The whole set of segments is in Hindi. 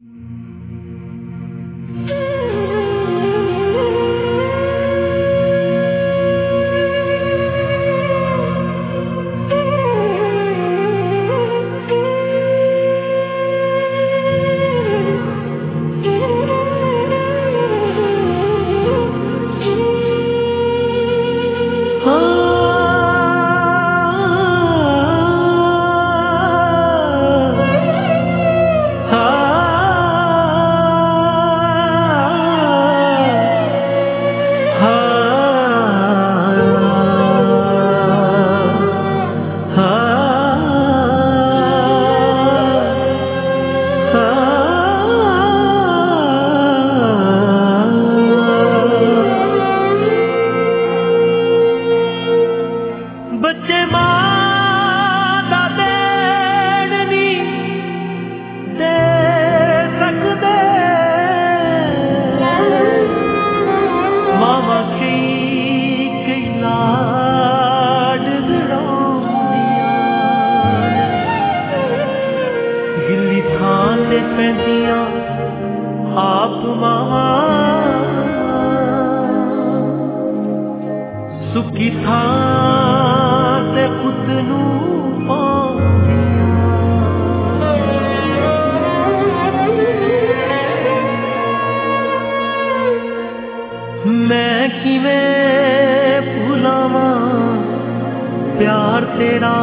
आप मामा सुखी थां ते पुत नूं पाउंदियां। मैं किवें भुलावां प्यार तेरा,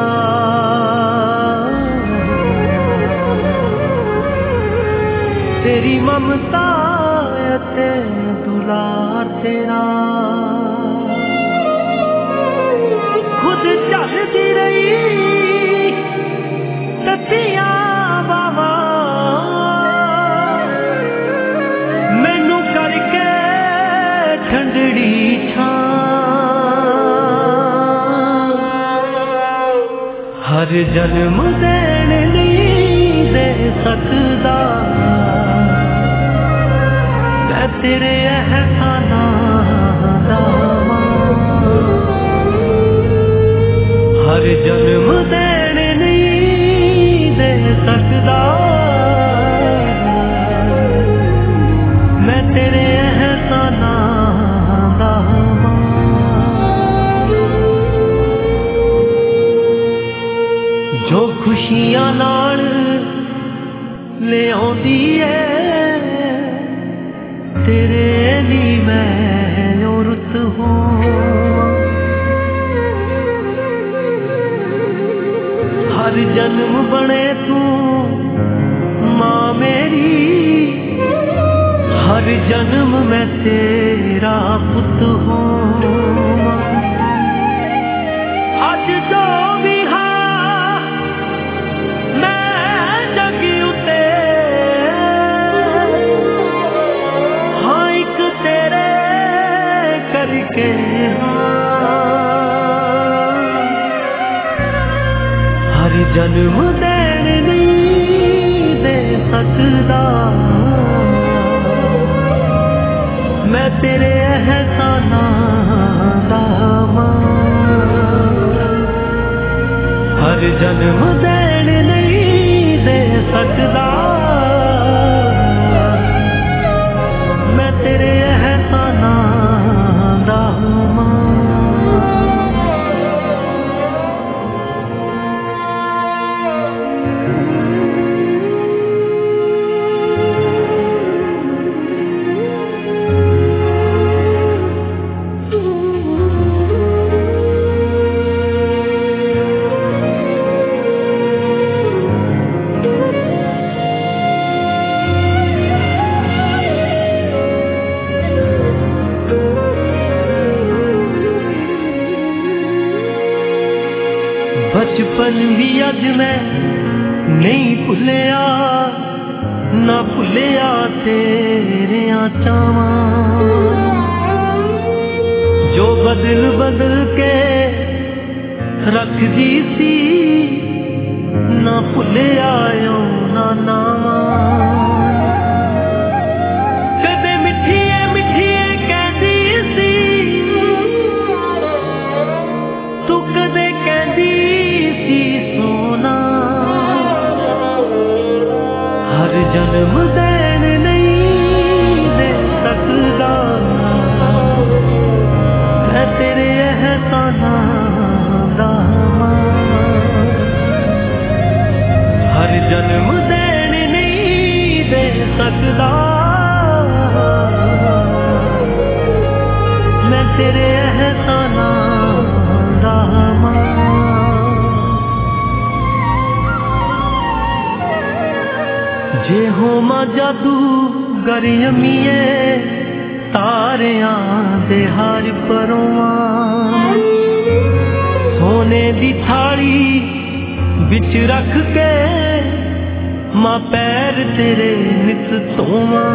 तेरी ममता ते दुलार तेरा। खुद चलती रही ततिया बाबा, मैनू करके ठंडड़ी छां। हर जन्म देने नहीं दे सकदा तेरे एहसानां दा मां। हर जन्म देने नहीं दे सकदा मैं तेरे एहसानां दा मां। जो खुशियां नाल ले आउंदी है तेरे लिए मैं रुत हूँ। हर जन्म बने तू माँ मेरी, हर जन्म मैं तेरा पुत हूँ। आज जो भी हाँ मैं जग उते करके हर जन्म देन नहीं दे सकदा मैं तेरे एहसानां दा मां। हर जन्म देन नहीं दे सकदा मैं तेरे एहसानां दा मां। बचपन भी अज मैं नहीं भुलिया, ना भुलिया तेरिया चावां जो बदल बदल के रखदी सी, ना भुलिया ना नावां। कदे मिठिए मिठिए कहदी सी तू, कदे कहदी सोना। हर हर जन्म देन नहीं दे सकदा मैं तेरे एहसानां दा मान। हर जन्म देन नहीं दे सकदा मैं तेरे एहसानां दा मान। जे होमा जादू गरियमीए तारियां दे हार परोवां सोने दी थाली बिच रख के मां पैर तेरे नित धोवां।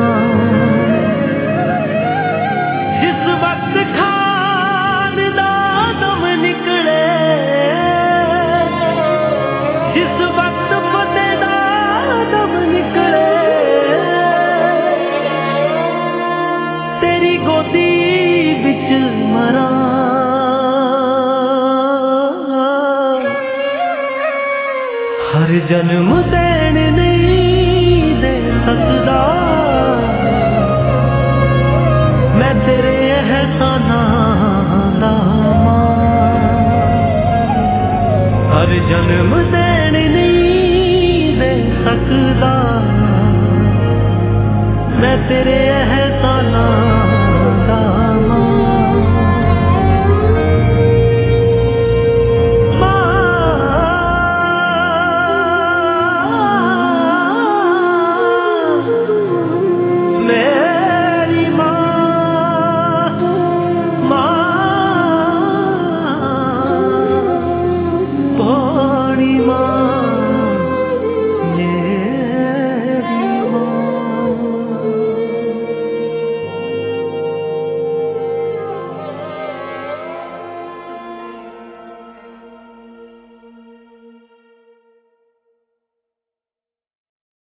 जिस वक्त खान दा दम निकले जिस वक्त फतेह दा दम निकले तेरी गोदी बिच मरा। हर जन्म देन नहीं दे सकदा मैं तेरे एहसानां दा मान। हर जन्म देन नहीं दे सकदा मैं तेरे एहसानां